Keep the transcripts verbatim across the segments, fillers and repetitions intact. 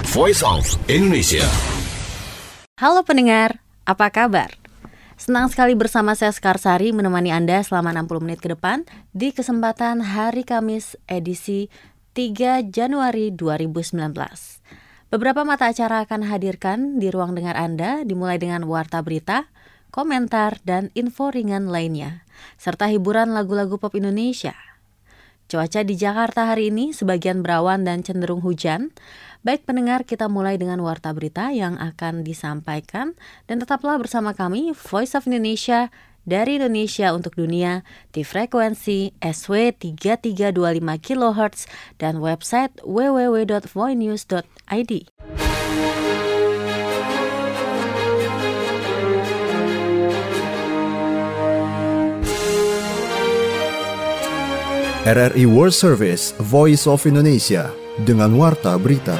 Voice of Indonesia. Halo pendengar, apa kabar? Senang sekali bersama saya Sekarsari menemani Anda selama enam puluh menit ke depan di kesempatan hari Kamis edisi tiga Januari dua ribu sembilan belas. Beberapa mata acara akan hadirkan di ruang dengar Anda, dimulai dengan warta berita, komentar, dan info ringan lainnya, serta hiburan lagu-lagu pop Indonesia. Cuaca di Jakarta hari ini sebagian berawan dan cenderung hujan. Baik pendengar, kita mulai dengan warta berita yang akan disampaikan, dan tetaplah bersama kami Voice of Indonesia dari Indonesia untuk dunia di frekuensi S W tiga tiga dua lima kilohertz dan website w w w dot voinews dot i d. R R I World Service Voice of Indonesia dengan warta berita.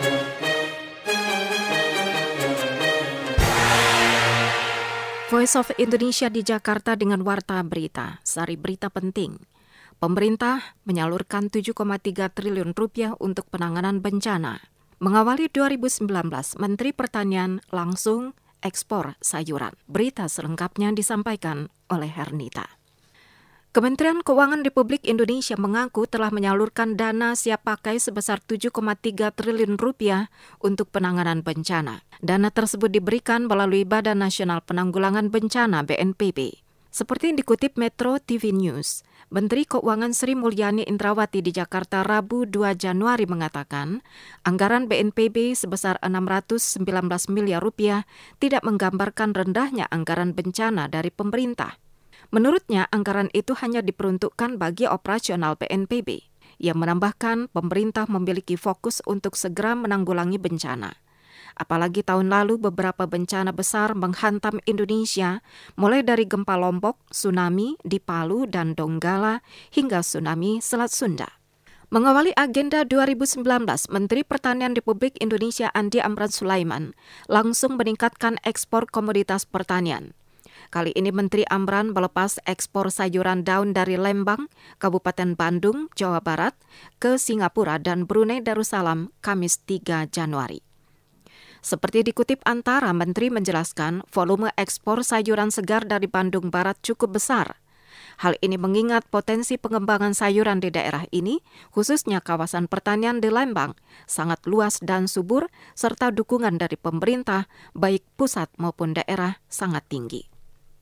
Voice of Indonesia di Jakarta dengan warta berita. Sari berita penting. Pemerintah menyalurkan tujuh koma tiga triliun rupiah untuk penanganan bencana. Mengawali dua ribu sembilan belas, Menteri Pertanian langsung ekspor sayuran. Berita selengkapnya disampaikan oleh Hernita. Kementerian Keuangan Republik Indonesia mengaku telah menyalurkan dana siap pakai sebesar tujuh koma tiga triliun rupiah untuk penanganan bencana. Dana tersebut diberikan melalui Badan Nasional Penanggulangan Bencana B N P B. Seperti yang dikutip Metro T V News, Menteri Keuangan Sri Mulyani Indrawati di Jakarta Rabu dua Januari mengatakan, anggaran B N P B sebesar enam ratus sembilan belas miliar rupiah tidak menggambarkan rendahnya anggaran bencana dari pemerintah. Menurutnya, anggaran itu hanya diperuntukkan bagi operasional B N P B. Ia menambahkan pemerintah memiliki fokus untuk segera menanggulangi bencana. Apalagi tahun lalu beberapa bencana besar menghantam Indonesia, mulai dari gempa Lombok, tsunami di Palu dan Donggala, hingga tsunami Selat Sunda. Mengawali agenda dua ribu sembilan belas, Menteri Pertanian Republik Indonesia Andi Amran Sulaiman langsung meningkatkan ekspor komoditas pertanian. Kali ini Menteri Amran melepas ekspor sayuran daun dari Lembang, Kabupaten Bandung, Jawa Barat, ke Singapura dan Brunei Darussalam, Kamis tiga Januari. Seperti dikutip Antara, Menteri menjelaskan volume ekspor sayuran segar dari Bandung Barat cukup besar. Hal ini mengingat potensi pengembangan sayuran di daerah ini, khususnya kawasan pertanian di Lembang, sangat luas dan subur, serta dukungan dari pemerintah, baik pusat maupun daerah, sangat tinggi.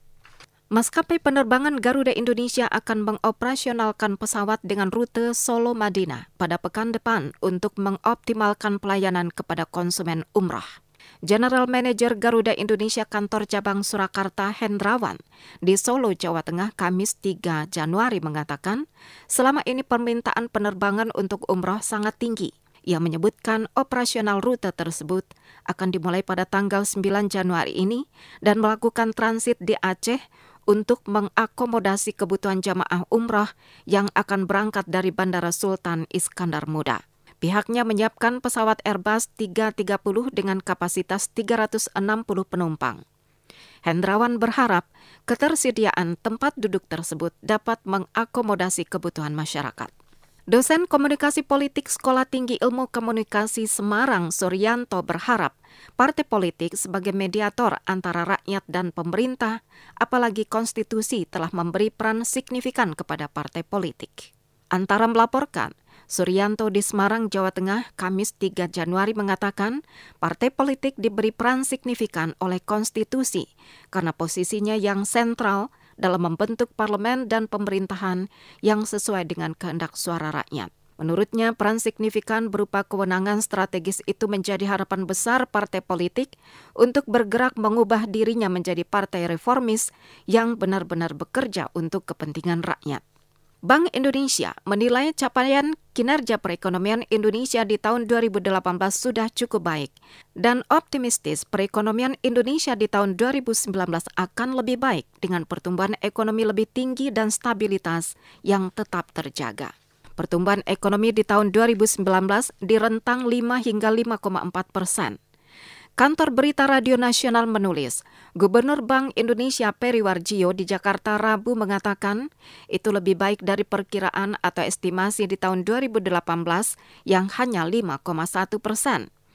Maskapai penerbangan Garuda Indonesia akan mengoperasionalkan pesawat dengan rute Solo-Madinah pada pekan depan untuk mengoptimalkan pelayanan kepada konsumen umrah. General Manager Garuda Indonesia Kantor Cabang Surakarta Hendrawan di Solo, Jawa Tengah, Kamis tiga Januari mengatakan, selama ini permintaan penerbangan untuk umrah sangat tinggi. Ia menyebutkan operasional rute tersebut akan dimulai pada tanggal sembilan Januari ini dan melakukan transit di Aceh untuk mengakomodasi kebutuhan jamaah umrah yang akan berangkat dari Bandara Sultan Iskandar Muda. Pihaknya menyiapkan pesawat Airbus tiga ratus tiga puluh dengan kapasitas tiga ratus enam puluh penumpang. Hendrawan berharap ketersediaan tempat duduk tersebut dapat mengakomodasi kebutuhan masyarakat. Dosen Komunikasi Politik Sekolah Tinggi Ilmu Komunikasi Semarang, Suryanto, berharap partai politik sebagai mediator antara rakyat dan pemerintah, apalagi konstitusi telah memberi peran signifikan kepada partai politik. Antara melaporkan, Suryanto di Semarang, Jawa Tengah, Kamis tiga Januari mengatakan, partai politik diberi peran signifikan oleh konstitusi karena posisinya yang sentral dalam membentuk parlemen dan pemerintahan yang sesuai dengan kehendak suara rakyat. Menurutnya, peran signifikan berupa kewenangan strategis itu menjadi harapan besar partai politik untuk bergerak mengubah dirinya menjadi partai reformis yang benar-benar bekerja untuk kepentingan rakyat. Bank Indonesia menilai capaian kinerja perekonomian Indonesia di tahun dua ribu delapan belas sudah cukup baik dan optimistis perekonomian Indonesia di tahun dua ribu sembilan belas akan lebih baik dengan pertumbuhan ekonomi lebih tinggi dan stabilitas yang tetap terjaga. Pertumbuhan ekonomi di tahun dua ribu sembilan belas di rentang lima hingga lima koma empat persen. Kantor Berita Radio Nasional menulis, Gubernur Bank Indonesia Peri Warjio di Jakarta Rabu mengatakan itu lebih baik dari perkiraan atau estimasi di tahun dua ribu delapan belas yang hanya lima koma satu persen.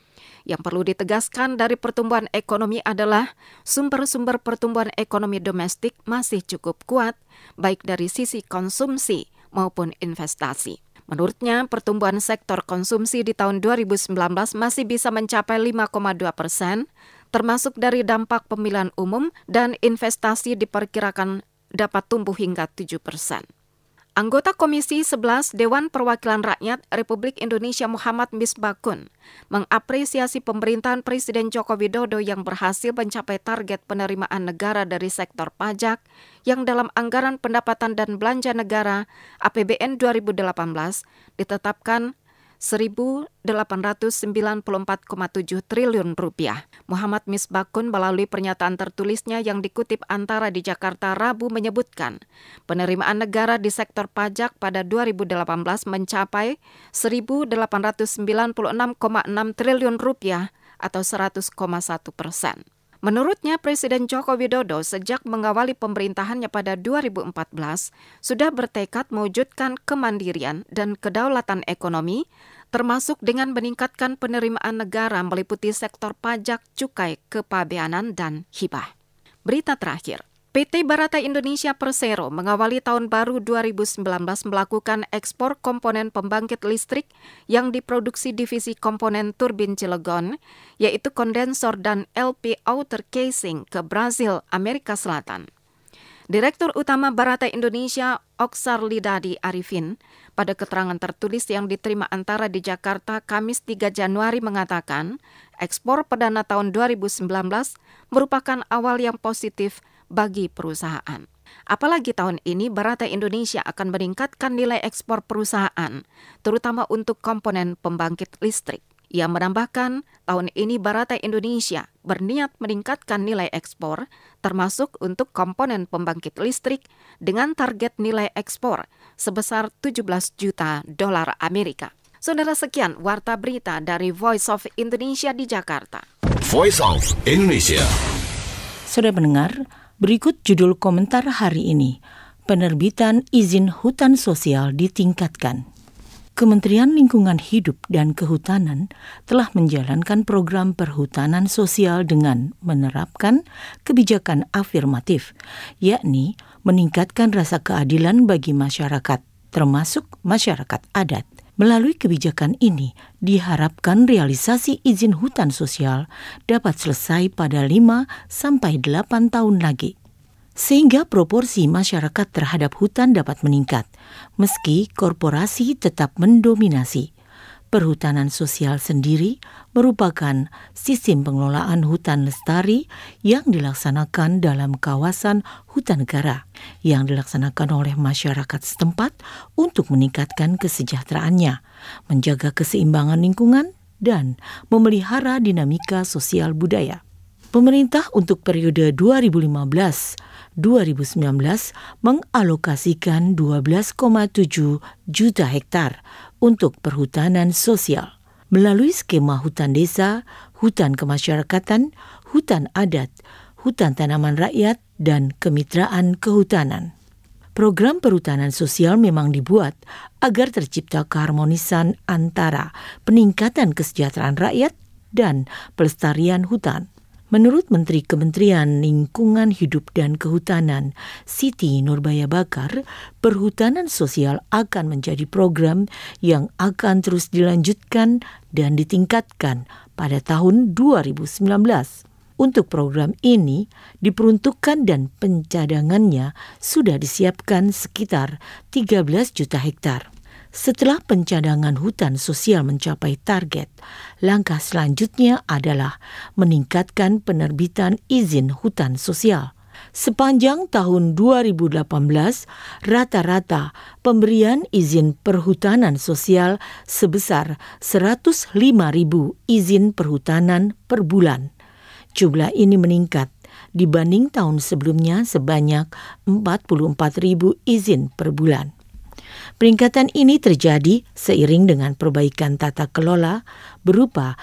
Yang perlu ditegaskan dari pertumbuhan ekonomi adalah sumber-sumber pertumbuhan ekonomi domestik masih cukup kuat, baik dari sisi konsumsi maupun investasi. Menurutnya, pertumbuhan sektor konsumsi di tahun dua ribu sembilan belas masih bisa mencapai lima koma dua persen, termasuk dari dampak pemilihan umum, dan investasi diperkirakan dapat tumbuh hingga tujuh persen. Anggota Komisi sebelas Dewan Perwakilan Rakyat Republik Indonesia Muhammad Misbakun mengapresiasi pemerintahan Presiden Joko Widodo yang berhasil mencapai target penerimaan negara dari sektor pajak yang dalam Anggaran Pendapatan dan Belanja Negara A P B N dua ribu delapan belas ditetapkan seribu delapan ratus sembilan puluh empat koma tujuh triliun rupiah. Muhammad Misbakun melalui pernyataan tertulisnya yang dikutip Antara di Jakarta Rabu menyebutkan, penerimaan negara di sektor pajak pada dua ribu delapan belas mencapai seribu delapan ratus sembilan puluh enam koma enam triliun rupiah atau seratus koma satu persen. Menurutnya, Presiden Joko Widodo sejak mengawali pemerintahannya pada dua ribu empat belas sudah bertekad mewujudkan kemandirian dan kedaulatan ekonomi, termasuk dengan meningkatkan penerimaan negara meliputi sektor pajak, cukai, kepabeanan, dan hibah. Berita terakhir. P T Barata Indonesia Persero mengawali tahun baru dua ribu sembilan belas melakukan ekspor komponen pembangkit listrik yang diproduksi divisi komponen turbin Cilegon, yaitu kondensor dan L P outer casing ke Brazil, Amerika Selatan. Direktur Utama Barata Indonesia, Oksar Lidadi Arifin, pada keterangan tertulis yang diterima Antara di Jakarta Kamis tiga Januari mengatakan, ekspor perdana tahun dua ribu sembilan belas merupakan awal yang positif bagi perusahaan. Apalagi tahun ini Barata Indonesia akan meningkatkan nilai ekspor perusahaan, terutama untuk komponen pembangkit listrik. Ia menambahkan, tahun ini Barata Indonesia berniat meningkatkan nilai ekspor, termasuk untuk komponen pembangkit listrik, dengan target nilai ekspor sebesar tujuh belas juta dolar Amerika. Saudara, sekian Warta Berita dari Voice of Indonesia di Jakarta. Voice of Indonesia. Saudara pendengar, berikut judul komentar hari ini. Penerbitan izin hutan sosial ditingkatkan. Kementerian Lingkungan Hidup dan Kehutanan telah menjalankan program perhutanan sosial dengan menerapkan kebijakan afirmatif, yakni meningkatkan rasa keadilan bagi masyarakat, termasuk masyarakat adat. Melalui kebijakan ini, diharapkan realisasi izin hutan sosial dapat selesai pada lima sampai delapan tahun lagi, sehingga proporsi masyarakat terhadap hutan dapat meningkat, meski korporasi tetap mendominasi. Perhutanan sosial sendiri merupakan sistem pengelolaan hutan lestari yang dilaksanakan dalam kawasan hutan negara, yang dilaksanakan oleh masyarakat setempat untuk meningkatkan kesejahteraannya, menjaga keseimbangan lingkungan, dan memelihara dinamika sosial budaya. Pemerintah untuk periode dua ribu lima belas sampai dua ribu sembilan belas mengalokasikan dua belas koma tujuh juta hektar untuk perhutanan sosial melalui skema hutan desa, hutan kemasyarakatan, hutan adat, hutan tanaman rakyat, dan kemitraan kehutanan. Program perhutanan sosial memang dibuat agar tercipta keharmonisan antara peningkatan kesejahteraan rakyat dan pelestarian hutan. Menurut Menteri Kementerian Lingkungan Hidup dan Kehutanan, Siti Nurbaya Bakar, perhutanan sosial akan menjadi program yang akan terus dilanjutkan dan ditingkatkan pada tahun dua ribu sembilan belas. Untuk program ini diperuntukkan dan pencadangannya sudah disiapkan sekitar tiga belas juta hektar. Setelah pencadangan hutan sosial mencapai target, langkah selanjutnya adalah meningkatkan penerbitan izin hutan sosial. Sepanjang tahun dua ribu delapan belas, rata-rata pemberian izin perhutanan sosial sebesar seratus lima ribu izin perhutanan per bulan. Jumlah ini meningkat dibanding tahun sebelumnya sebanyak empat puluh empat ribu izin per bulan. Peningkatan ini terjadi seiring dengan perbaikan tata kelola berupa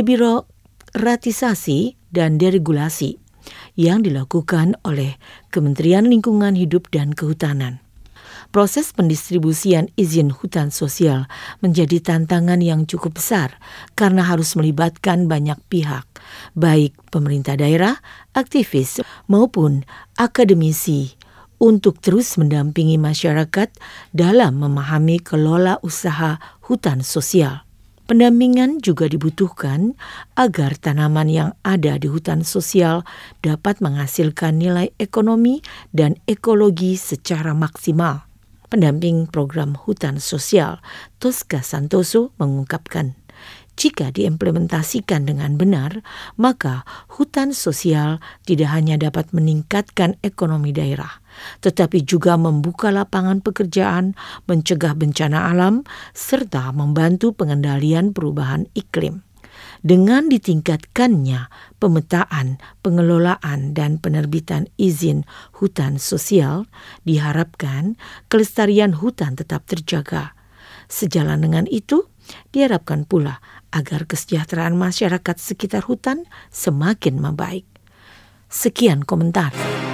debirokratisasi dan deregulasi yang dilakukan oleh Kementerian Lingkungan Hidup dan Kehutanan. Proses pendistribusian izin hutan sosial menjadi tantangan yang cukup besar karena harus melibatkan banyak pihak, baik pemerintah daerah, aktivis, maupun akademisi, untuk terus mendampingi masyarakat dalam memahami kelola usaha hutan sosial. Pendampingan juga dibutuhkan agar tanaman yang ada di hutan sosial dapat menghasilkan nilai ekonomi dan ekologi secara maksimal. Pendamping program hutan sosial, Tosca Santoso, mengungkapkan, jika diimplementasikan dengan benar, maka hutan sosial tidak hanya dapat meningkatkan ekonomi daerah, tetapi juga membuka lapangan pekerjaan, mencegah bencana alam, serta membantu pengendalian perubahan iklim. Dengan ditingkatkannya pemetaan, pengelolaan, dan penerbitan izin hutan sosial, diharapkan kelestarian hutan tetap terjaga. Sejalan dengan itu, diharapkan pula agar kesejahteraan masyarakat sekitar hutan semakin membaik. Sekian komentar.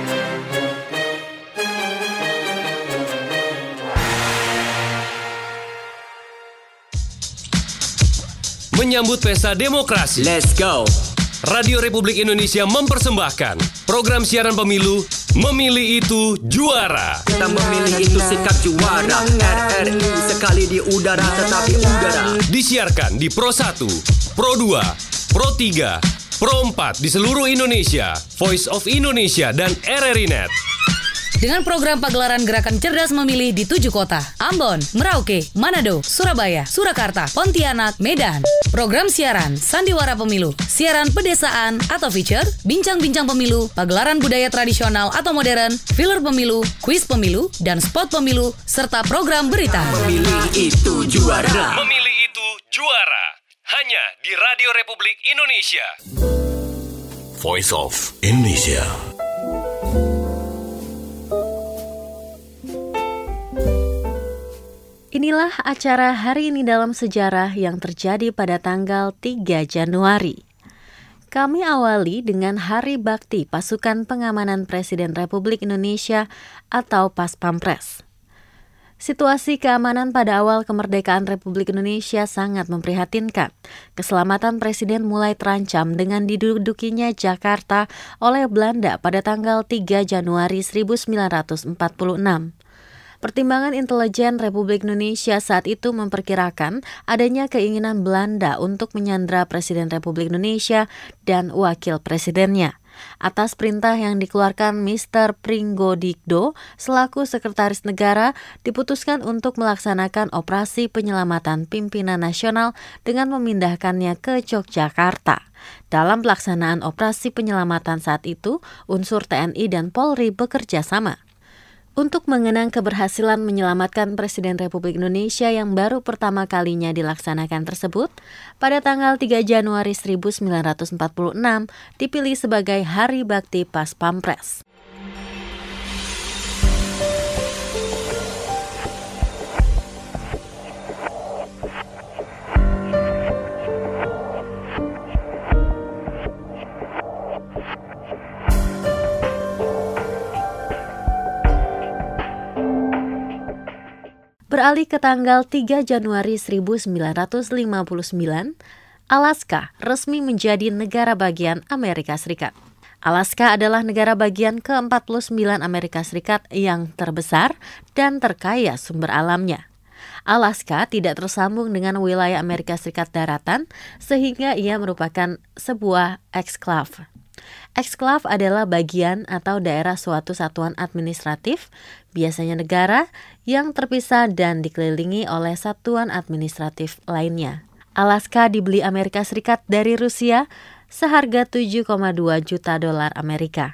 Menyambut pesta demokrasi, Let's go. Radio Republik Indonesia mempersembahkan program siaran pemilu Memilih Itu Juara. Kita memilih itu sikap juara. R R I sekali di udara tetapi udara. Disiarkan di Pro satu, Pro dua, Pro tiga, Pro empat di seluruh Indonesia, Voice of Indonesia, dan R R I Net. Dengan program pagelaran gerakan cerdas memilih di tujuh kota, Ambon, Merauke, Manado, Surabaya, Surakarta, Pontianak, Medan. Program siaran Sandiwara Pemilu, siaran pedesaan atau feature, bincang-bincang pemilu, pagelaran budaya tradisional atau modern, filler pemilu, kuis pemilu, dan spot pemilu, serta program berita. Memilih itu juara. Memilih Itu Juara. Hanya di Radio Republik Indonesia. Voice of Indonesia. Inilah acara hari ini dalam sejarah yang terjadi pada tanggal tiga Januari. Kami awali dengan Hari Bakti Pasukan Pengamanan Presiden Republik Indonesia atau Paspampres. Situasi keamanan pada awal kemerdekaan Republik Indonesia sangat memprihatinkan. Keselamatan Presiden mulai terancam dengan didudukinya Jakarta oleh Belanda pada tanggal tiga Januari seribu sembilan ratus empat puluh enam. Pertimbangan intelijen Republik Indonesia saat itu memperkirakan adanya keinginan Belanda untuk menyandra Presiden Republik Indonesia dan wakil presidennya. Atas perintah yang dikeluarkan mister Pringgodikdo selaku Sekretaris Negara, diputuskan untuk melaksanakan operasi penyelamatan pimpinan nasional dengan memindahkannya ke Yogyakarta. Dalam pelaksanaan operasi penyelamatan saat itu, unsur T N I dan Polri bekerja sama. Untuk mengenang keberhasilan menyelamatkan Presiden Republik Indonesia yang baru pertama kalinya dilaksanakan tersebut, pada tanggal tiga Januari seribu sembilan ratus empat puluh enam dipilih sebagai Hari Bakti Paspampres. Beralih ke tanggal tiga Januari seribu sembilan ratus lima puluh sembilan, Alaska resmi menjadi negara bagian Amerika Serikat. Alaska adalah negara bagian ke empat puluh sembilan Amerika Serikat yang terbesar dan terkaya sumber alamnya. Alaska tidak tersambung dengan wilayah Amerika Serikat daratan, sehingga ia merupakan sebuah eksklav. Eksklav adalah bagian atau daerah suatu satuan administratif, biasanya negara, yang terpisah dan dikelilingi oleh satuan administratif lainnya. Alaska dibeli Amerika Serikat dari Rusia seharga tujuh koma dua juta dolar Amerika.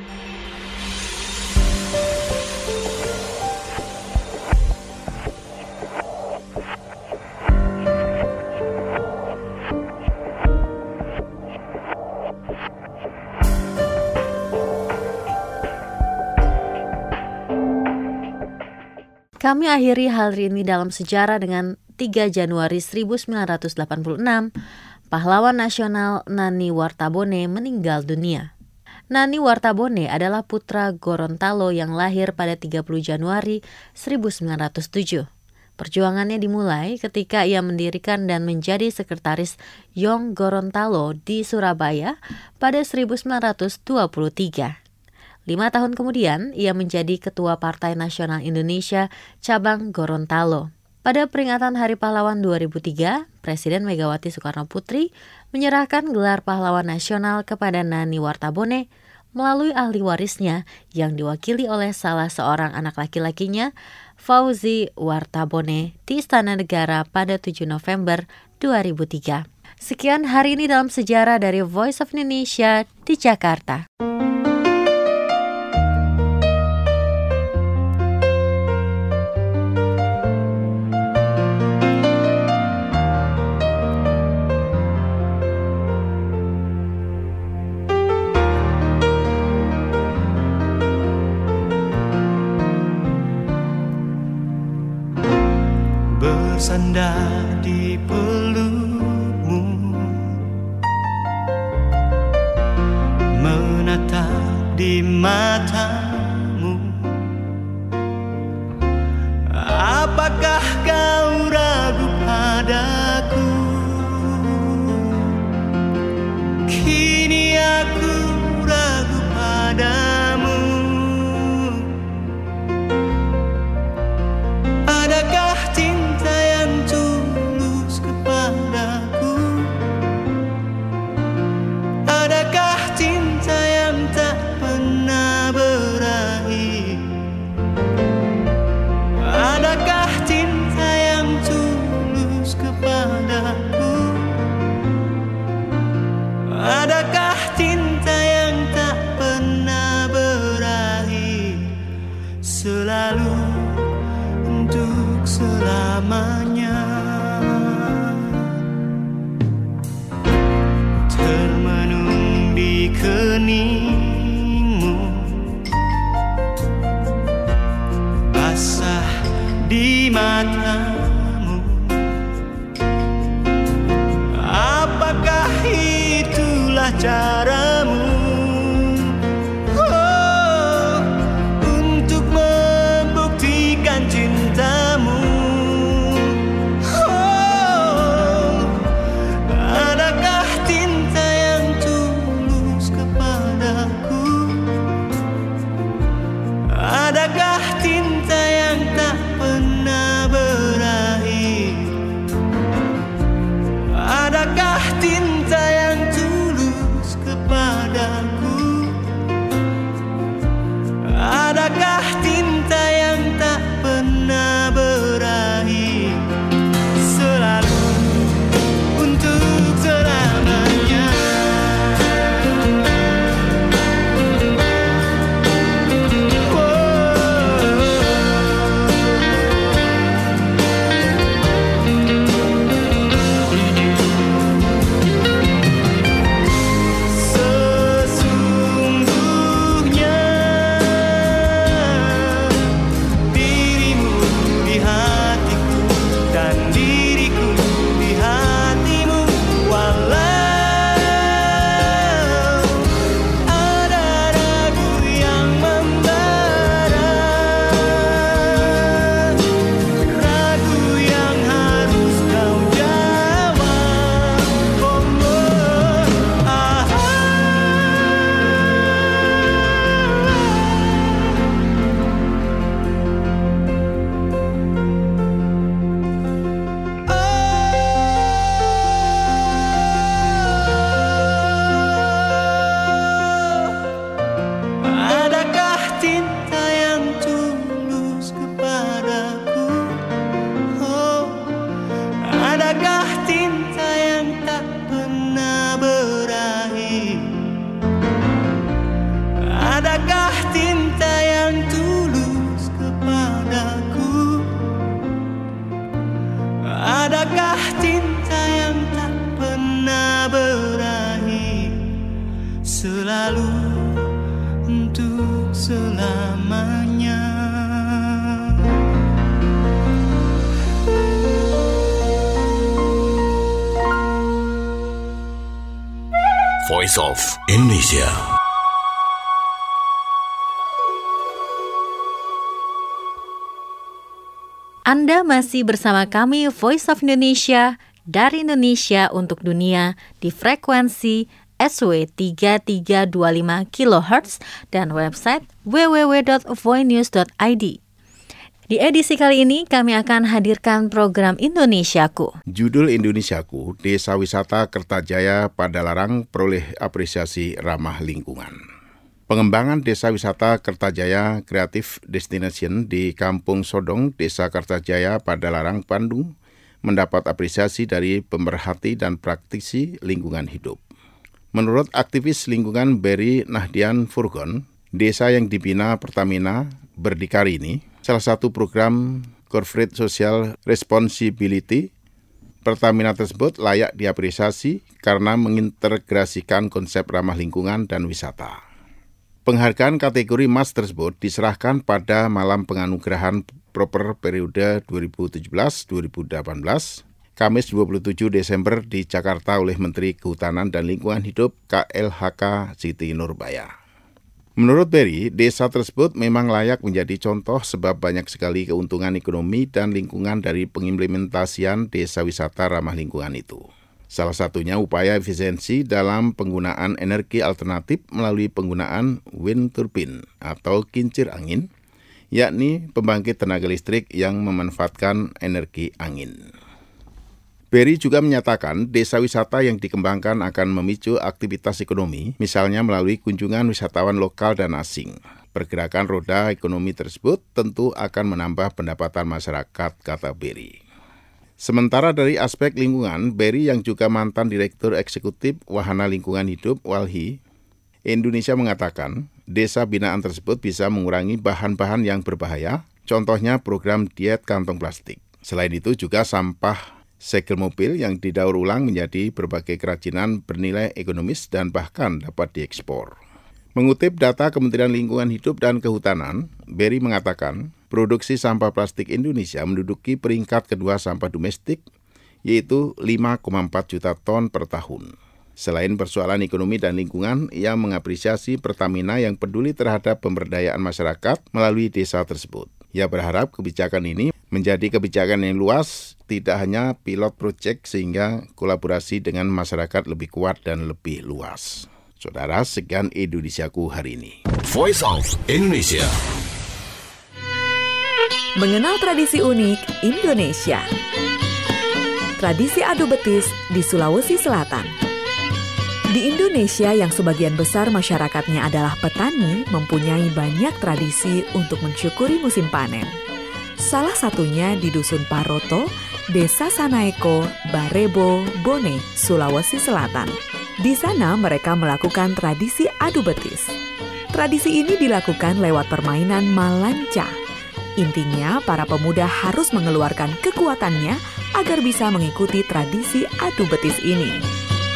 Kami akhiri hari ini dalam sejarah dengan tiga Januari seribu sembilan ratus delapan puluh enam, pahlawan nasional Nani Wartabone meninggal dunia. Nani Wartabone adalah putra Gorontalo yang lahir pada tiga puluh Januari seribu sembilan ratus tujuh. Perjuangannya dimulai ketika ia mendirikan dan menjadi sekretaris Young Gorontalo di Surabaya pada seribu sembilan ratus dua puluh tiga. Lima tahun kemudian, ia menjadi Ketua Partai Nasional Indonesia Cabang Gorontalo. Pada peringatan Hari Pahlawan dua ribu tiga, Presiden Megawati Soekarno Putri menyerahkan gelar pahlawan nasional kepada Nani Wartabone melalui ahli warisnya yang diwakili oleh salah seorang anak laki-lakinya, Fauzi Wartabone, di Istana Negara pada tujuh November dua ribu tiga. Sekian hari ini dalam sejarah dari Voice of Indonesia di Jakarta. Bersandar di pelukmu, menatap di matamu. Apakah kau ragu padaku? Kini aku ragu padamu. Adakah cinta yang tulus kepadaku? Adakah cinta yang tak pernah berakhir? Adakah cinta yang tulus kepadaku? Adakah cinta yang tak pernah berakhir? Selalu untuk selamanya. Termenung di keningmu, basah di matamu. Apakah itulah caramu? Oh, untuk membuktikan cintamu. Oh, adakah cinta yang tulus kepadaku? Adakah cinta yang tak pernah berakhir? Adakah cinta yang tulus kepadaku? Adakah cinta yang tak pernah berakhir? Selalu untuk selamanya. Sesungguhnya dirimu di hatiku dan diriku di hatimu. Walau ada ragu yang membara, ragu yang harus kau jawab. Oh, oh, ah, adakah cinta yang tulus kepadaku? Oh, adakah cinta yang tak pernah berakhir? Adakah cinta yang tulus kepadaku? Adakah cinta yang tak pernah berakhir? Selalu untuk selamanya. Voice of Indonesia. Anda masih bersama kami Voice of Indonesia dari Indonesia untuk dunia di frekuensi S W tiga tiga dua lima kilohertz dan website w w w dot voinews dot i d. Di edisi kali ini kami akan hadirkan program Indonesiaku. Judul Indonesiaku, Desa Wisata Kertajaya Padalarang peroleh apresiasi ramah lingkungan. Pengembangan Desa Wisata Kertajaya Creative Destination di Kampung Sodong, Desa Kertajaya Padalarang, Bandung, mendapat apresiasi dari pemerhati dan praktisi lingkungan hidup. Menurut aktivis lingkungan Berry Nahdian Furgon, desa yang dibina Pertamina berdikari ini salah satu program Corporate Social Responsibility. Pertamina tersebut layak diapresiasi karena mengintegrasikan konsep ramah lingkungan dan wisata. Penghargaan kategori emas tersebut diserahkan pada malam penganugerahan proper periode dua ribu tujuh belas dua ribu delapan belas, Kamis dua puluh tujuh Desember di Jakarta oleh Menteri Kehutanan dan Lingkungan Hidup K L H K Siti Nurbaya. Menurut Berry, desa tersebut memang layak menjadi contoh sebab banyak sekali keuntungan ekonomi dan lingkungan dari pengimplementasian desa wisata ramah lingkungan itu. Salah satunya upaya efisiensi dalam penggunaan energi alternatif melalui penggunaan wind turbine atau kincir angin, yakni pembangkit tenaga listrik yang memanfaatkan energi angin. Berry juga menyatakan desa wisata yang dikembangkan akan memicu aktivitas ekonomi, misalnya melalui kunjungan wisatawan lokal dan asing. Pergerakan roda ekonomi tersebut tentu akan menambah pendapatan masyarakat, kata Berry. Sementara dari aspek lingkungan, Berry yang juga mantan Direktur Eksekutif Wahana Lingkungan Hidup Walhi Indonesia mengatakan, desa binaan tersebut bisa mengurangi bahan-bahan yang berbahaya, contohnya program diet kantong plastik. Selain itu juga sampah segel mobil yang didaur ulang menjadi berbagai kerajinan bernilai ekonomis dan bahkan dapat diekspor. Mengutip data Kementerian Lingkungan Hidup dan Kehutanan, Berry mengatakan produksi sampah plastik Indonesia menduduki peringkat kedua sampah domestik, yaitu lima koma empat juta ton per tahun. Selain persoalan ekonomi dan lingkungan, ia mengapresiasi Pertamina yang peduli terhadap pemberdayaan masyarakat melalui desa tersebut. Ia berharap kebijakan ini menjadi kebijakan yang luas, tidak hanya pilot project sehingga kolaborasi dengan masyarakat lebih kuat dan lebih luas. Saudara, sekian Indonesiaku hari ini. Voice of Indonesia. Mengenal tradisi unik Indonesia. Tradisi adu betis di Sulawesi Selatan. Di Indonesia yang sebagian besar masyarakatnya adalah petani, mempunyai banyak tradisi untuk mensyukuri musim panen. Salah satunya di Dusun Paroto, Desa Sanaeko, Barebo, Bone, Sulawesi Selatan. Di sana mereka melakukan tradisi adu betis. Tradisi ini dilakukan lewat permainan malanca. Intinya, para pemuda harus mengeluarkan kekuatannya agar bisa mengikuti tradisi adu betis ini.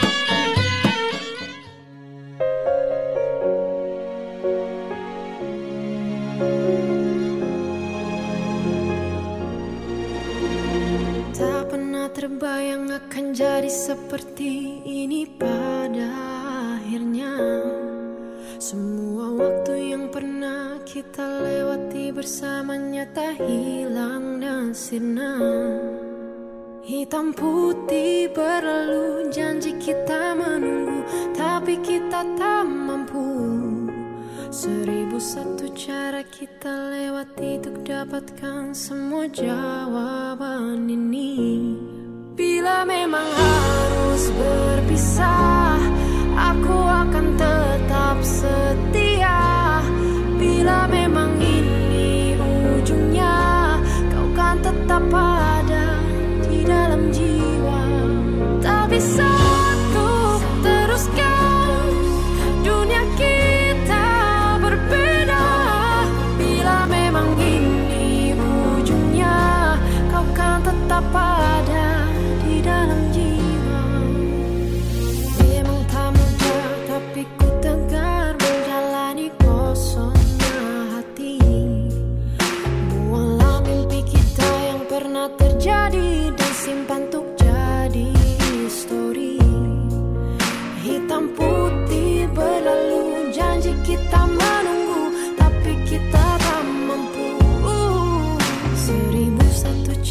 Terbayang akan jadi seperti ini pada akhirnya. Semua waktu yang pernah kita lewati bersamanya tak hilang dan sirna. Hitam putih berlalu, janji kita menunggu, tapi kita tak mampu. Seribu satu cara kita lewati untuk dapatkan semua jawaban ini. Bila memang harus berpisah, aku akan tetap setia. Bila memang ini ujungnya, kau kan tetap ada di dalam jiwa. Tak bisa untuk teruskan dunia kita berbeda. Bila memang ini ujungnya, kau kan tetap ada dalam jiwa. Memang tak mudah, tapi ku tegar menjalani kosongnya hati. Buanglah mimpi kita yang pernah terjadi dan simpan untuk jadi histori. Hitam putih berlalu, janji kita menunggu, tapi kita tak mampu. Seribu satu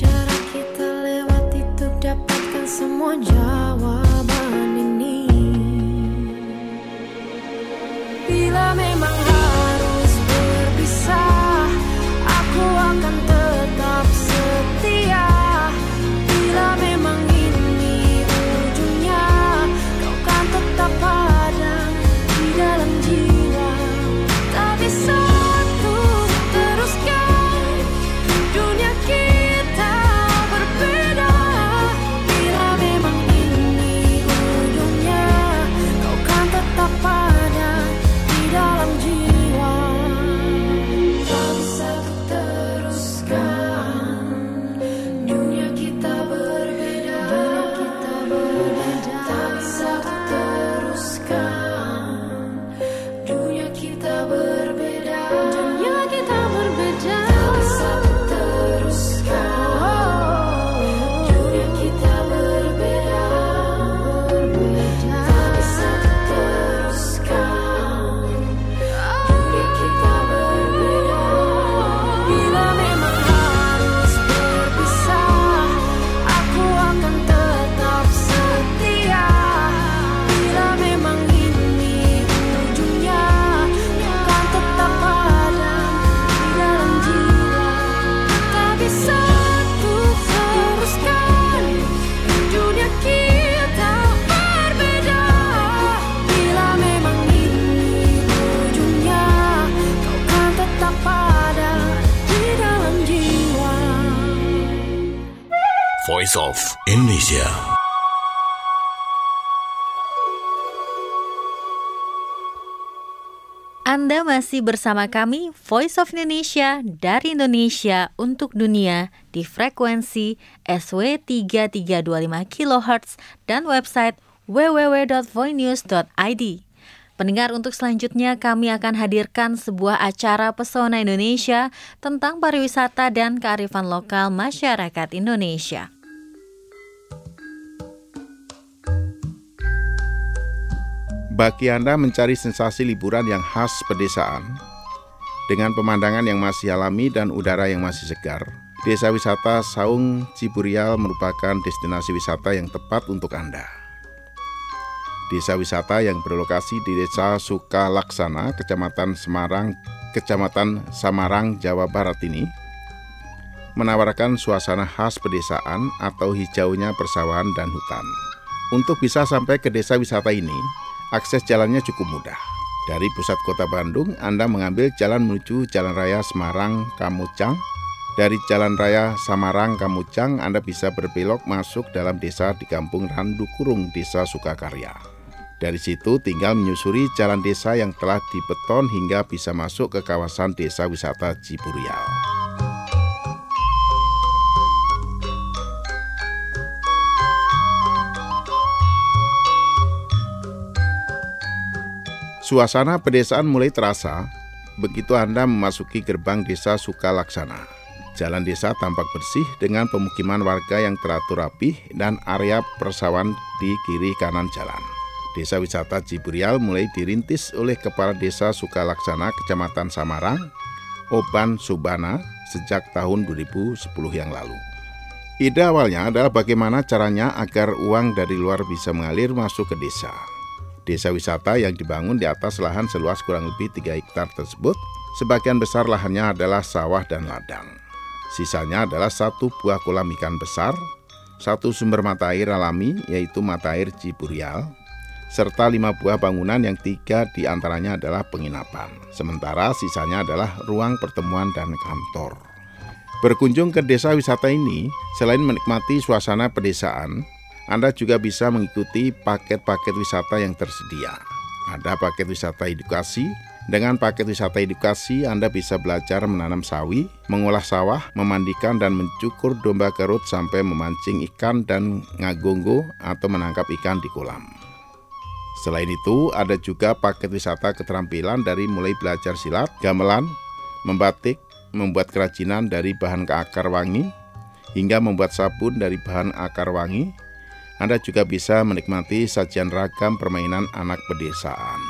dapatkan semua jawaban ini. Bila memang harus berpisah, aku akan tetap setia. Bila memang ini ujungnya, kau kan tetap ada di dalam jiwa. Tak bisa untuk teruskan dunia kita berbeda. Bila memang ini ujungnya, kau kan tetap ada di dalam jiwa. Tak bisa untuk teruskan dunia kita berbeda. Dunia kita berbeda. Tak bisa untuk teruskan dunia kita berbeda. Dunia kita berbeda. Tak bisa untuk teruskan dunia kita berbeda. Tak bisa untuk teruskan dunia kita berbeda. Bila memang harus berpisah, aku akan tetap setia. Bila memang ini ujungnya, kau kan tetap ada di dalam jiwa. Tak bisa untuk teruskan dunia kita berbeda. Bila memang ini ujungnya, kau kan tetap ada di dalam jiwa. Voice of Indonesia. Anda masih bersama kami, Voice of Indonesia, dari Indonesia untuk dunia, di frekuensi S W tiga tiga dua lima kilohertz dan website w w w dot voinews dot i d. Pendengar, untuk selanjutnya kami akan hadirkan sebuah acara Pesona Indonesia tentang pariwisata dan kearifan lokal masyarakat Indonesia. Bagi Anda mencari sensasi liburan yang khas pedesaan, dengan pemandangan yang masih alami dan udara yang masih segar, Desa Wisata Saung Ciburial merupakan destinasi wisata yang tepat untuk Anda. Desa wisata yang berlokasi di Desa Sukalaksana, Kecamatan Semarang, Kecamatan Samarang, Jawa Barat ini, menawarkan suasana khas pedesaan atau hijaunya persawahan dan hutan. Untuk bisa sampai ke desa wisata ini, akses jalannya cukup mudah. Dari pusat kota Bandung, Anda mengambil jalan menuju Jalan Raya Semarang Kamucang. Dari Jalan Raya Samarang Kamucang, Anda bisa berbelok masuk dalam desa di Kampung Randu Kurung, Desa Sukakarya. Dari situ tinggal menyusuri jalan desa yang telah dibeton hingga bisa masuk ke kawasan Desa Wisata Ciburial. Suasana pedesaan mulai terasa begitu Anda memasuki gerbang Desa Sukalaksana. Jalan desa tampak bersih dengan pemukiman warga yang teratur rapih dan area persawahan di kiri kanan jalan. Desa wisata Ciburial mulai dirintis oleh Kepala Desa Sukalaksana Kecamatan Samarang, Oban Subana, sejak tahun dua ribu sepuluh yang lalu. Ide awalnya adalah bagaimana caranya agar uang dari luar bisa mengalir masuk ke desa. Desa wisata yang dibangun di atas lahan seluas kurang lebih tiga hektar tersebut, sebagian besar lahannya adalah sawah dan ladang. Sisanya adalah satu buah kolam ikan besar, satu sumber mata air alami yaitu mata air Ciburial, serta lima buah bangunan yang tiga diantaranya adalah penginapan. Sementara sisanya adalah ruang pertemuan dan kantor. Berkunjung ke desa wisata ini, selain menikmati suasana pedesaan, Anda juga bisa mengikuti paket-paket wisata yang tersedia. Ada paket wisata edukasi. Dengan paket wisata edukasi, Anda bisa belajar menanam sawi, mengolah sawah, memandikan dan mencukur domba garut sampai memancing ikan dan ngagonggo atau menangkap ikan di kolam. Selain itu, ada juga paket wisata keterampilan dari mulai belajar silat, gamelan, membatik, membuat kerajinan dari bahan akar wangi, hingga membuat sabun dari bahan akar wangi. Anda juga bisa menikmati sajian ragam permainan anak pedesaan.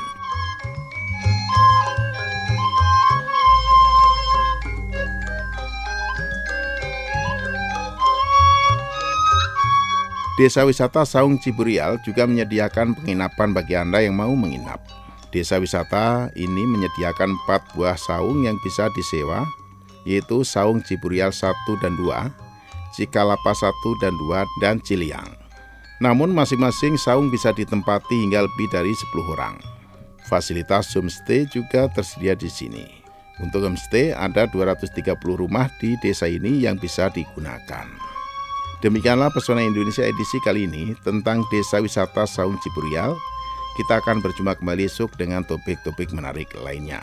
Desa wisata Saung Ciburial juga menyediakan penginapan bagi Anda yang mau menginap. Desa wisata ini menyediakan empat buah saung yang bisa disewa, yaitu Saung Ciburial satu dan dua, Cikalapa satu dan dua, dan Ciliang. Namun masing-masing saung bisa ditempati hingga lebih dari sepuluh orang. Fasilitas homestay juga tersedia di sini. Untuk homestay ada dua ratus tiga puluh rumah di desa ini yang bisa digunakan. Demikianlah Pesona Indonesia edisi kali ini tentang Desa Wisata Saung Ciburial. Kita akan berjumpa kembali esok dengan topik-topik menarik lainnya.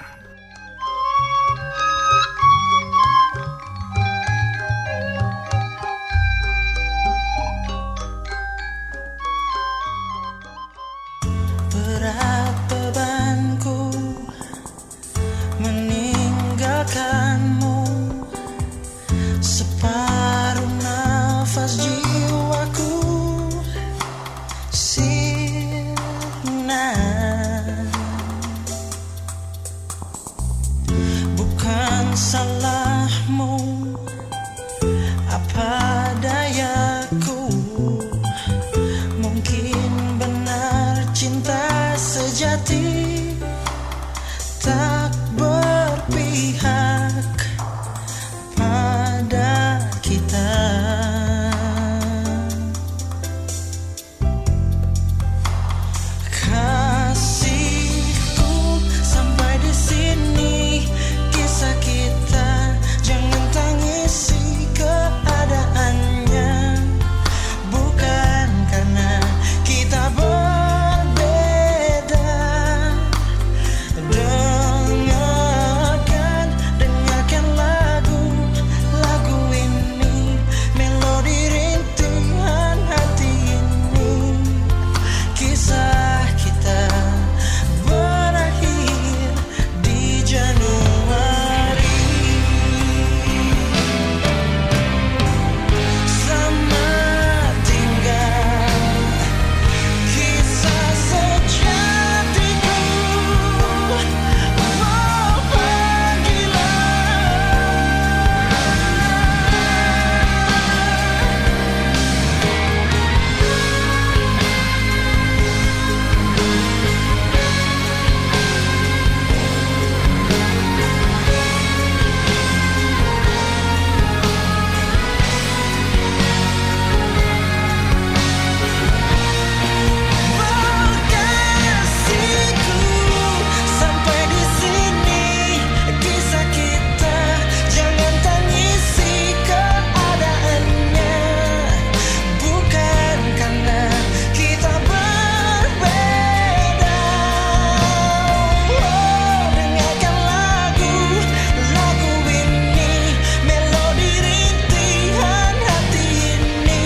Berat bebanku meninggalkanmu, separuh nafas jiwaku sirna. Bukan salahmu, apa dayaku, mungkin benar cinta sejati tak berpihak pada kita. Kasihku, sampai di sini kisah kita, jangan tangisi keadaannya. Bukan karena kita berbeda. Dengarkan, dengarkan lagu, lagu ini, melodi rintihan hati ini. Kisah kita berakhir di Januari. Selamat tinggal kisah sejatiku. Oh, kasihku, sampai di sini kisah kita, jangan tangisi keadaannya. Bukan karena kita berbeda. Oh, dengarkan lagu, lagu ini, melodi rintihan hati ini.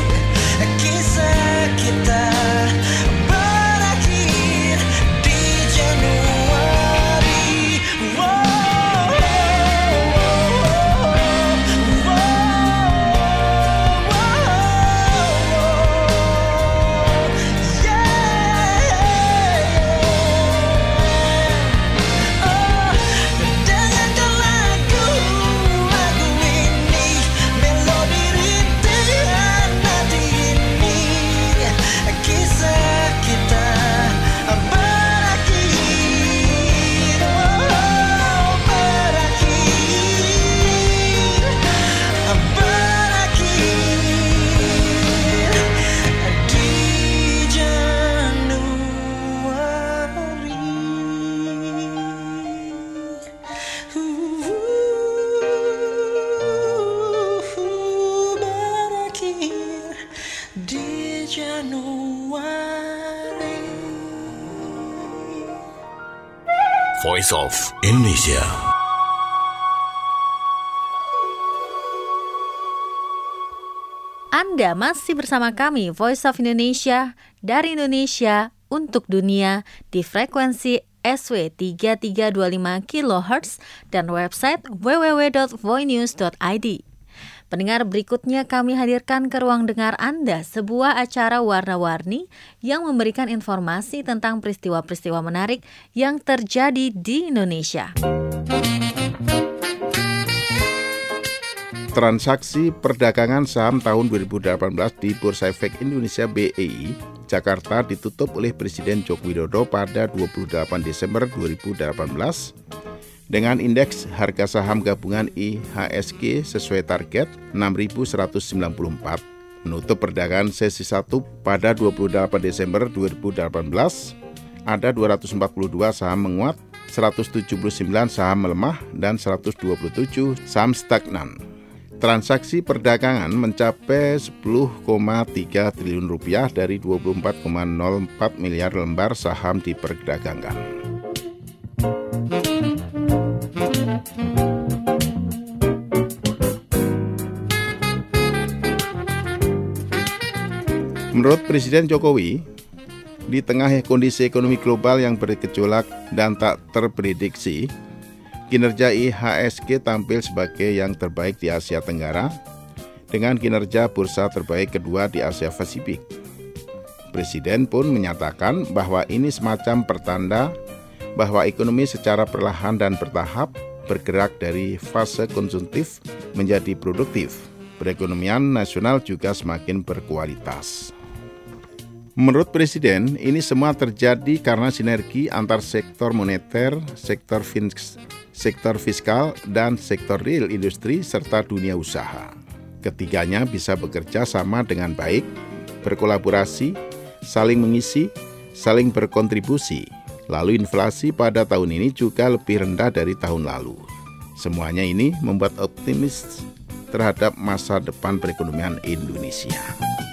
Kisah kita berakhir di Januari. Wow, dengarkan lagu, lagu ini, melodi rintihan hati ini. Kisah kita berakhir, oh, berakhir, berakhir di Januari. Berakhir di Januari. Voice of Indonesia. Anda masih bersama kami, Voice of Indonesia, dari Indonesia untuk dunia di frekuensi S W tiga tiga dua lima kilohertz dan website w w w dot voinews dot i d. Pendengar, berikutnya kami hadirkan ke ruang dengar Anda sebuah acara warna-warni yang memberikan informasi tentang peristiwa-peristiwa menarik yang terjadi di Indonesia. Transaksi perdagangan saham tahun dua ribu delapan belas di Bursa Efek Indonesia B E I Jakarta ditutup oleh Presiden Joko Widodo pada dua puluh delapan Desember dua ribu delapan belas dengan indeks harga saham gabungan I H S G sesuai target enam ribu seratus sembilan puluh empat. Menutup perdagangan sesi satu pada dua puluh delapan Desember dua ribu delapan belas, ada dua ratus empat puluh dua saham menguat, seratus tujuh puluh sembilan saham melemah, dan seratus dua puluh tujuh saham stagnan. Transaksi perdagangan mencapai sepuluh koma tiga triliun rupiah dari dua puluh empat koma nol empat miliar lembar saham diperdagangkan. Menurut Presiden Jokowi, di tengah kondisi ekonomi global yang bergejolak dan tak terprediksi, kinerja I H S G tampil sebagai yang terbaik di Asia Tenggara dengan kinerja bursa terbaik kedua di Asia Pasifik. Presiden pun menyatakan bahwa ini semacam pertanda bahwa ekonomi secara perlahan dan bertahap bergerak dari fase konsumtif menjadi produktif. Perekonomian nasional juga semakin berkualitas. Menurut Presiden, ini semua terjadi karena sinergi antar sektor moneter, sektor fins- sektor fiskal, dan sektor real industri serta dunia usaha. Ketiganya bisa bekerja sama dengan baik, berkolaborasi, saling mengisi, saling berkontribusi. Lalu inflasi pada tahun ini juga lebih rendah dari tahun lalu. Semuanya ini membuat optimis terhadap masa depan perekonomian Indonesia.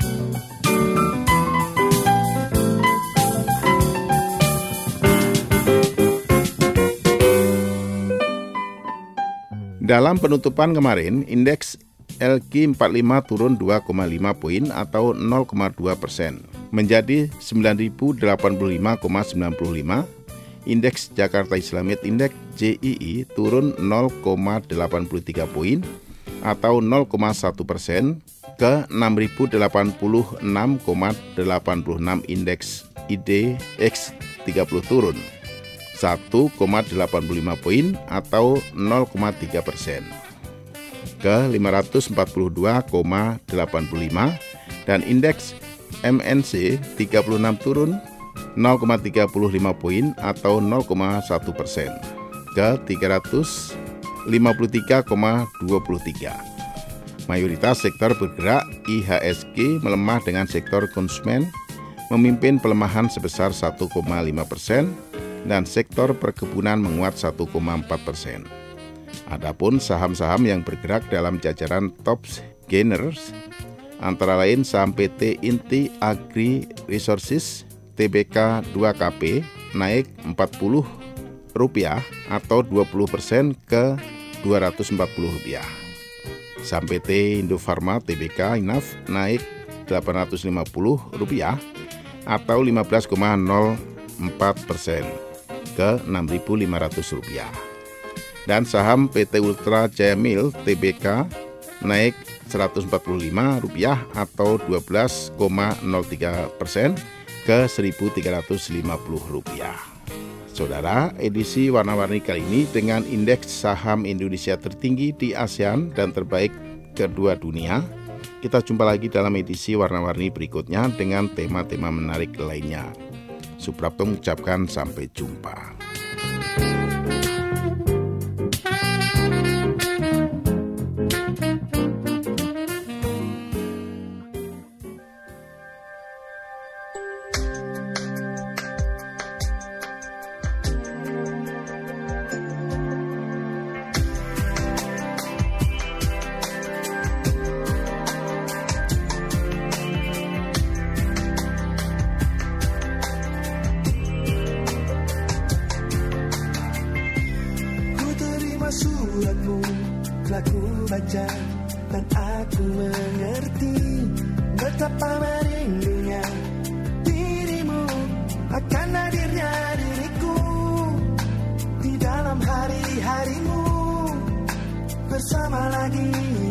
Dalam penutupan kemarin, indeks L Q empat puluh lima turun dua koma lima poin atau nol koma dua persen, menjadi sembilan ribu delapan puluh lima koma sembilan lima. Indeks Jakarta Islamic Index J I I turun nol koma delapan tiga poin atau nol koma satu persen ke enam ribu delapan puluh enam koma delapan enam. Indeks I D X tiga puluh turun satu koma delapan lima poin atau nol koma tiga persen ke lima ratus empat puluh dua koma delapan lima, dan indeks M N C tiga puluh enam turun nol koma tiga lima poin atau nol koma satu persen ke tiga ratus lima puluh tiga koma dua tiga. Mayoritas sektor bergerak I H S G melemah dengan sektor konsumen memimpin pelemahan sebesar satu koma lima persen dan sektor perkebunan menguat satu koma empat persen. Adapun saham-saham yang bergerak dalam jajaran top gainers antara lain saham P T Inti Agri Resources T B K dua K P naik empat puluh rupiah atau dua puluh persen ke dua ratus empat puluh rupiah. Saham P T Indofarma T B K Inaf naik delapan ratus lima puluh rupiah atau lima belas koma nol empat persen ke enam ribu lima ratus rupiah. Dan saham P T Ultra Jaya Mill T B K naik seratus empat puluh lima rupiah atau dua belas koma nol tiga persen ke seribu tiga ratus lima puluh rupiah. Saudara, edisi warna-warni kali ini dengan indeks saham Indonesia tertinggi di ASEAN dan terbaik kedua dunia. Kita jumpa lagi dalam edisi warna-warni berikutnya dengan tema-tema menarik lainnya. Suprapto mengucapkan sampai jumpa. Suratmu telah ku baca dan aku mengerti betapa merindunya dirimu akan hadirnya diriku di dalam hari-harimu bersama lagi.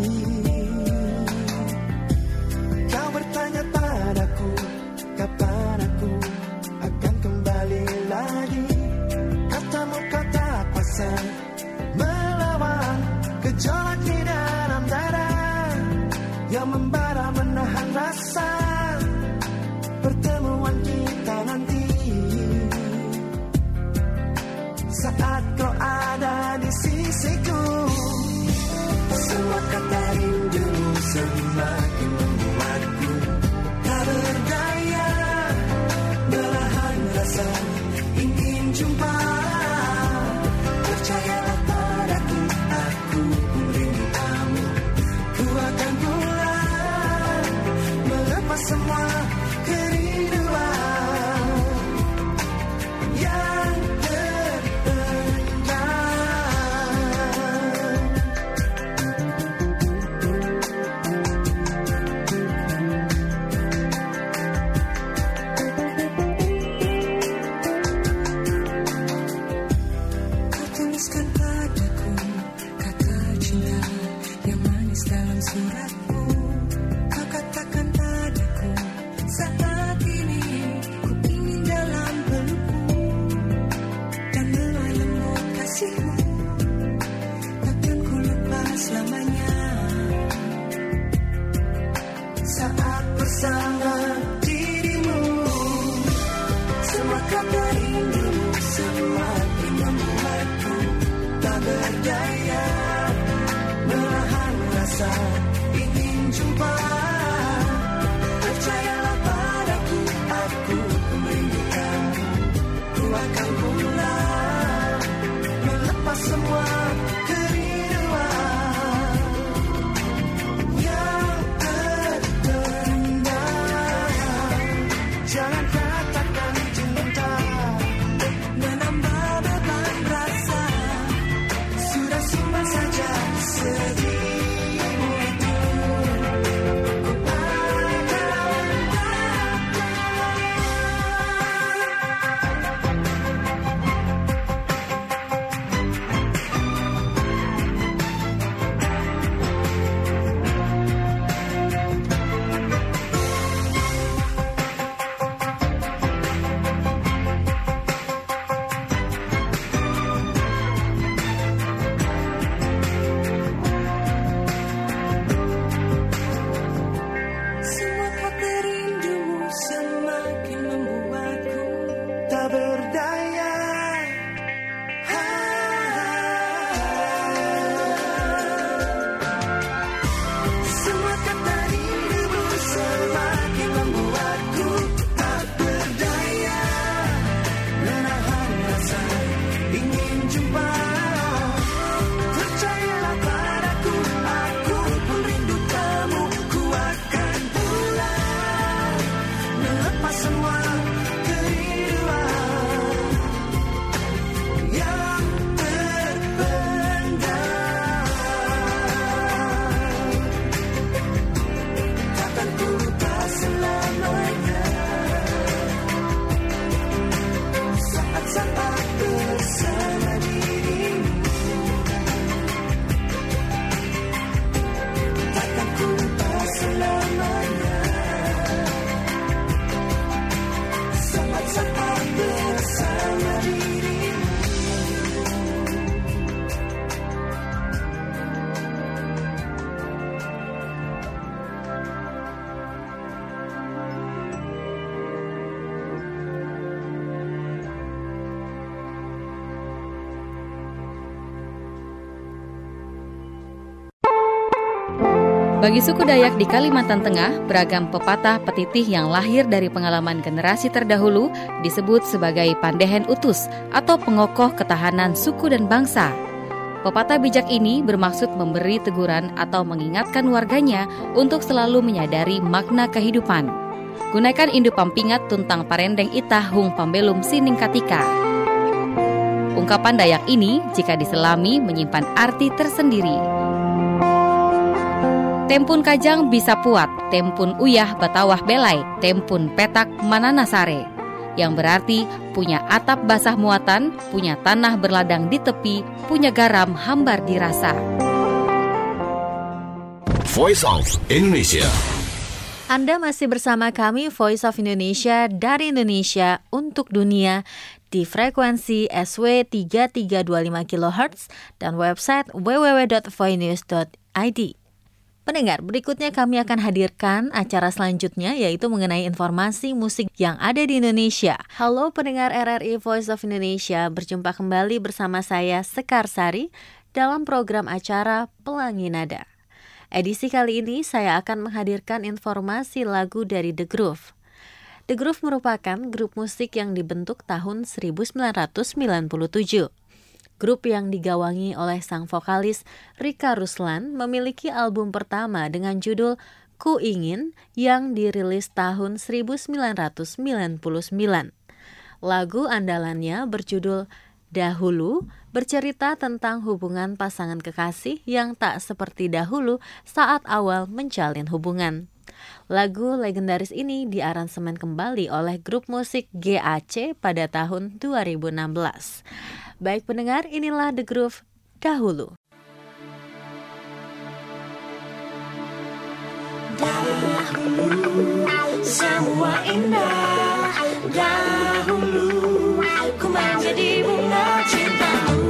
Kau bertanya padaku kapan aku akan kembali lagi. Katamu kau tak pasang melawan gejolak di dalam dada. semua kerinduan yang Bagi suku Dayak di Kalimantan Tengah, beragam pepatah petitih yang lahir dari pengalaman generasi terdahulu disebut sebagai pandehen utus atau pengokoh ketahanan suku dan bangsa. Pepatah bijak ini bermaksud memberi teguran atau mengingatkan warganya untuk selalu menyadari makna kehidupan. Gunakan indu pampingat tuntang parendeng itah hung pambelum sining katika. Ungkapan Dayak ini jika diselami menyimpan arti tersendiri. Tempun kajang bisa puat, tempun uyah batawah belai, tempun petak mananasare. Yang berarti punya atap basah muatan, punya tanah berladang di tepi, punya garam hambar dirasa. Voice of Indonesia. Anda masih bersama kami Voice of Indonesia dari Indonesia untuk dunia di frekuensi S W tiga tiga dua lima kilohertz dan website w w w dot voinews dot i d. Pendengar, berikutnya kami akan hadirkan acara selanjutnya yaitu mengenai informasi musik yang ada di Indonesia. Halo pendengar R R I Voice of Indonesia, berjumpa kembali bersama saya Sekar Sari dalam program acara Pelangi Nada. Edisi kali ini saya akan menghadirkan informasi lagu dari The Groove. The Groove merupakan grup musik yang dibentuk tahun seribu sembilan ratus sembilan puluh tujuh. Grup yang digawangi oleh sang vokalis Rika Ruslan memiliki album pertama dengan judul Ku Ingin yang dirilis tahun seribu sembilan ratus sembilan puluh sembilan. Lagu andalannya berjudul Dahulu, bercerita tentang hubungan pasangan kekasih yang tak seperti dahulu saat awal menjalin hubungan. Lagu legendaris ini diaransemen kembali oleh grup musik G A C pada tahun dua ribu enam belas. Baik pendengar, inilah The Groove Dahulu. Dahulu semua indah, dahulu ku menjadi bunga cintamu.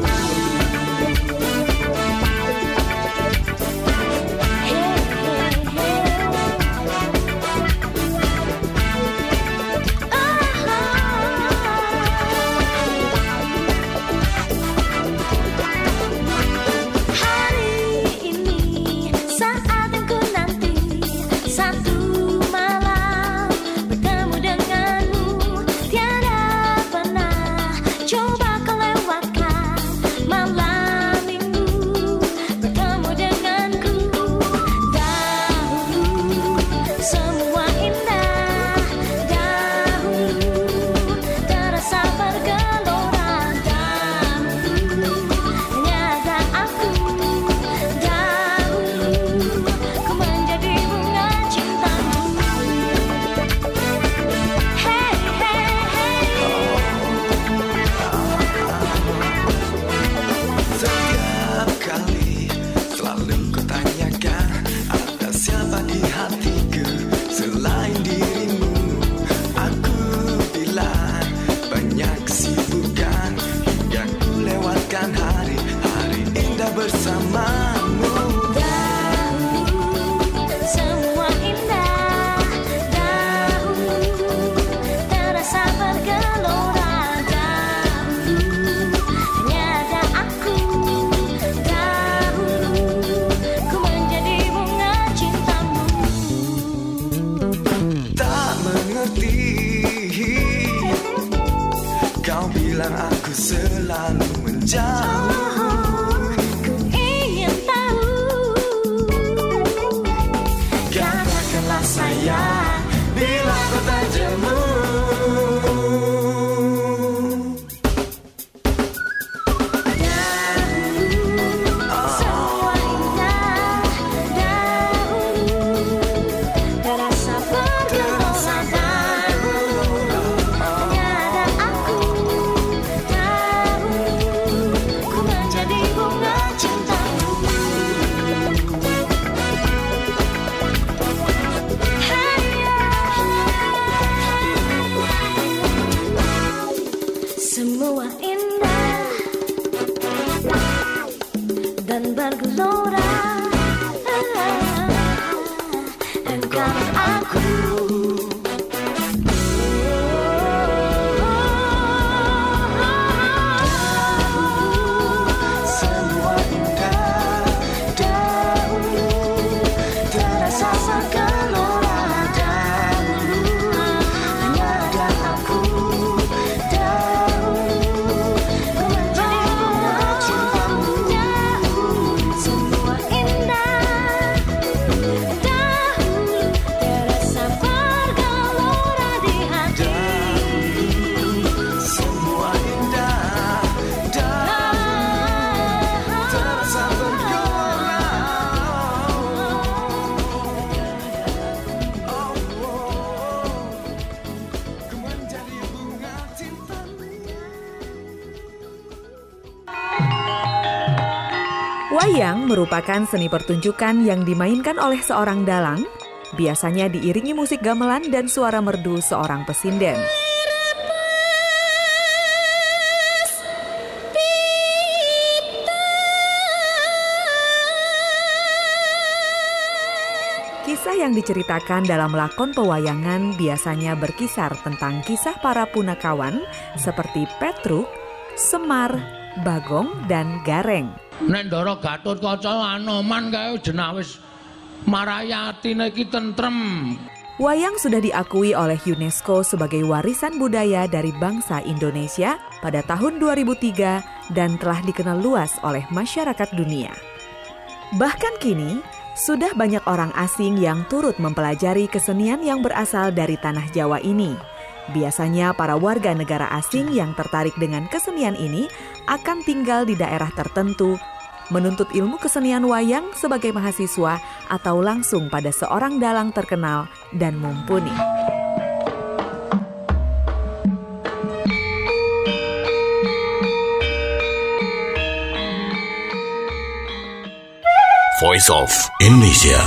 Wayang merupakan seni pertunjukan yang dimainkan oleh seorang dalang, biasanya diiringi musik gamelan dan suara merdu seorang pesinden. Kisah yang diceritakan dalam lakon pewayangan biasanya berkisar tentang kisah para punakawan seperti Petruk, Semar, Bagong, dan Gareng. Nendara Gatotkaca Anoman kae jenawis marayatine iki tentrem. Wayang sudah diakui oleh UNESCO sebagai warisan budaya dari bangsa Indonesia pada tahun dua ribu tiga dan telah dikenal luas oleh masyarakat dunia. Bahkan kini, Sudah banyak orang asing yang turut mempelajari kesenian yang berasal dari tanah Jawa ini. Biasanya para warga negara asing yang tertarik dengan kesenian ini akan tinggal di daerah tertentu, menuntut ilmu kesenian wayang sebagai mahasiswa atau langsung pada seorang dalang terkenal dan mumpuni. Voice of Indonesia.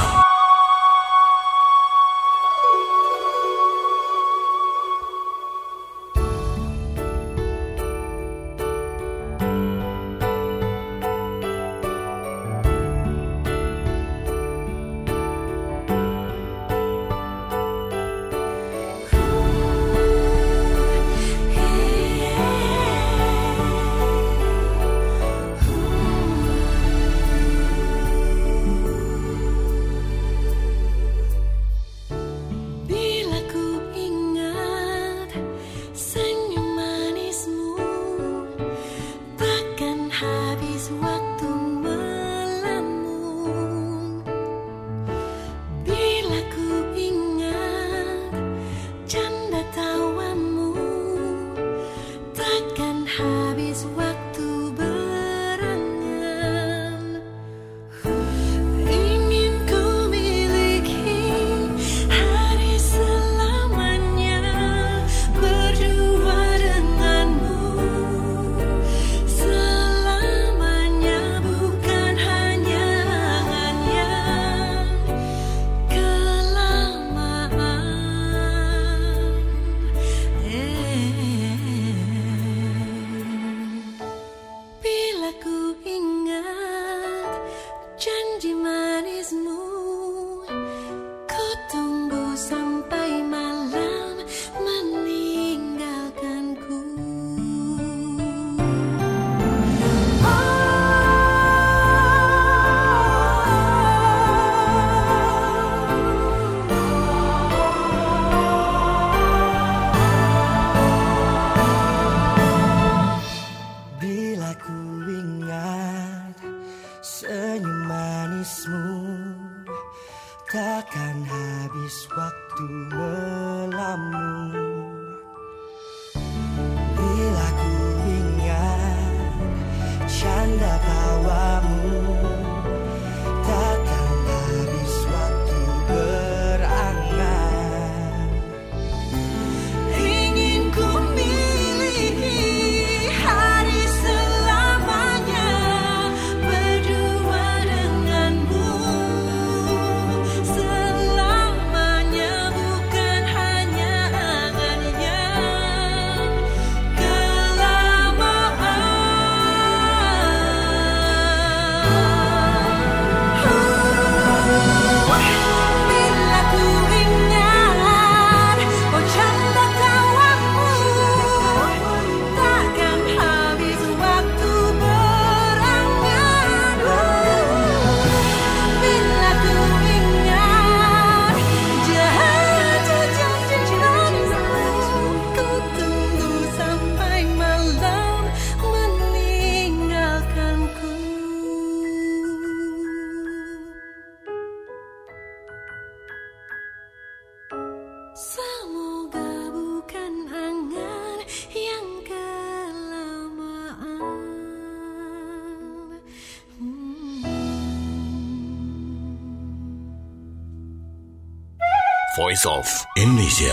Voice of Indonesia.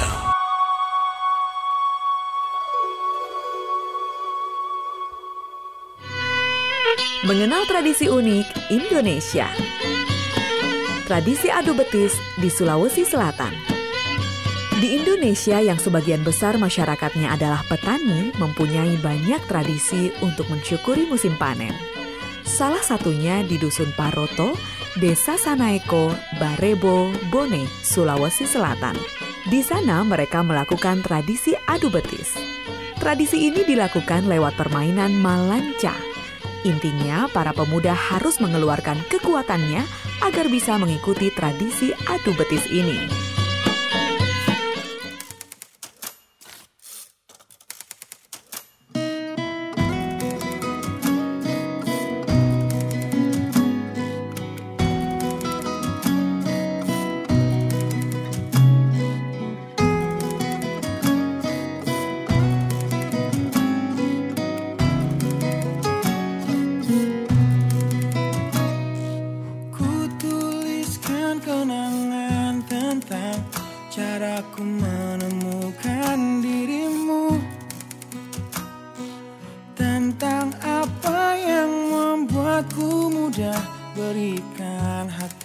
Mengenal tradisi unik Indonesia. Tradisi adu betis di Sulawesi Selatan. Di Indonesia yang sebagian besar masyarakatnya adalah petani, mempunyai banyak tradisi untuk mensyukuri musim panen. Salah satunya di Dusun Paroto, Desa Sanaeko, Barebo, Bone, Sulawesi Selatan. Di sana mereka melakukan tradisi adu betis. Tradisi ini dilakukan lewat permainan malanca. Intinya, para pemuda harus mengeluarkan kekuatannya agar bisa mengikuti tradisi adu betis ini.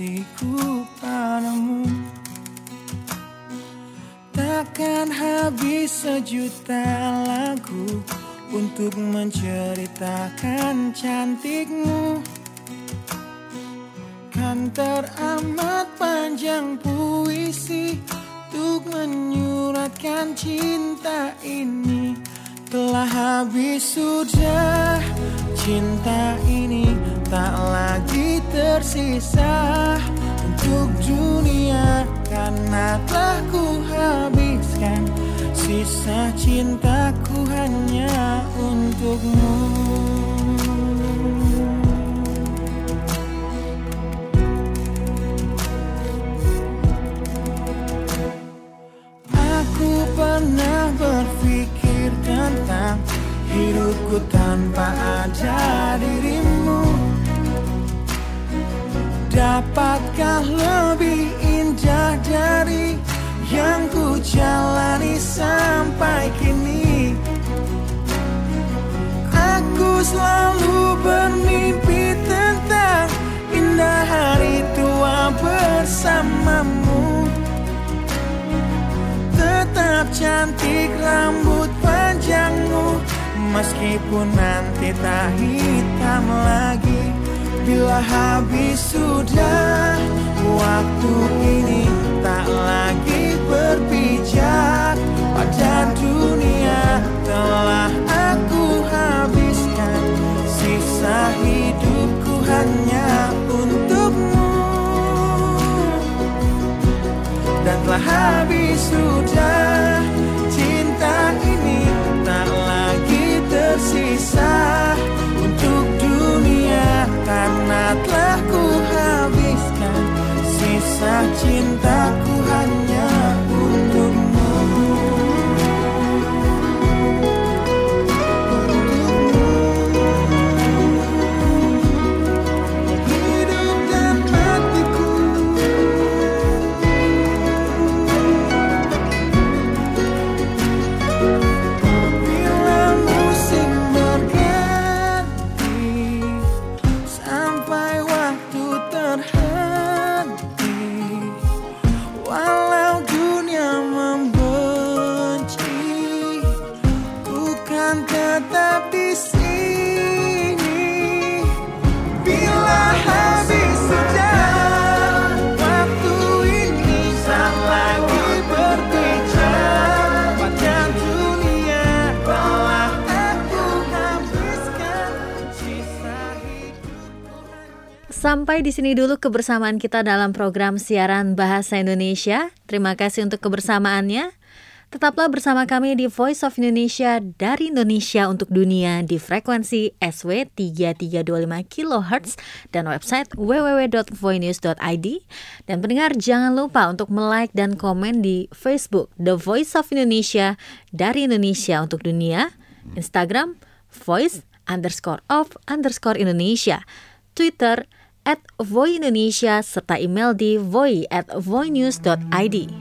hatiku padamu. Takkan habis sejuta lagu untuk menceritakan cantikmu. Kan teramat panjang puisi untuk menyuratkan cinta ini. Telah habis sudah cinta ini, tak lagi tersisa untuk dunia, karena telah ku habiskan sisa cintaku hanya untukmu. Aku pernah berpikir tentang hidupku tanpa ada dirimu. Dapatkah lebih indah dari yang ku jalani sampai kini? Aku selalu bermimpi tentang indah hari tua bersamamu. Tetap cantik rambut panjangmu, meskipun nanti tak hitam lagi. Bila habis sudah waktu ini, tak lagi berpijak pada dunia. Telah aku habiskan sisa hidupku hanya untukmu. Dan telah habis sudah cinta ini, tak lagi tersisa untuk dunia, karena telah ku habiskan sisa cintaku hanya untukmu. Hidup dan matiku, bila musim berganti, sampai waktu terhenti, walau dunia membenci, ku kan tetap di sini. Bila habis sudah waktu ini, tak lagi berbicara pada dunia. Telah aku habiskan sisa hidupku. Sampai di sini dulu kebersamaan kita dalam program siaran Bahasa Indonesia. Terima kasih untuk kebersamaannya. Tetaplah bersama kami di Voice of Indonesia, dari Indonesia untuk dunia, di frekuensi S W tiga tiga dua lima kilohertz dan website w w w dot voinews dot i d. Dan pendengar jangan lupa untuk like dan komen di Facebook The Voice of Indonesia, dari Indonesia untuk dunia, Instagram voice underscore of underscore Indonesia, Twitter at Voi Indonesia, serta email di voi at voinews dot i d.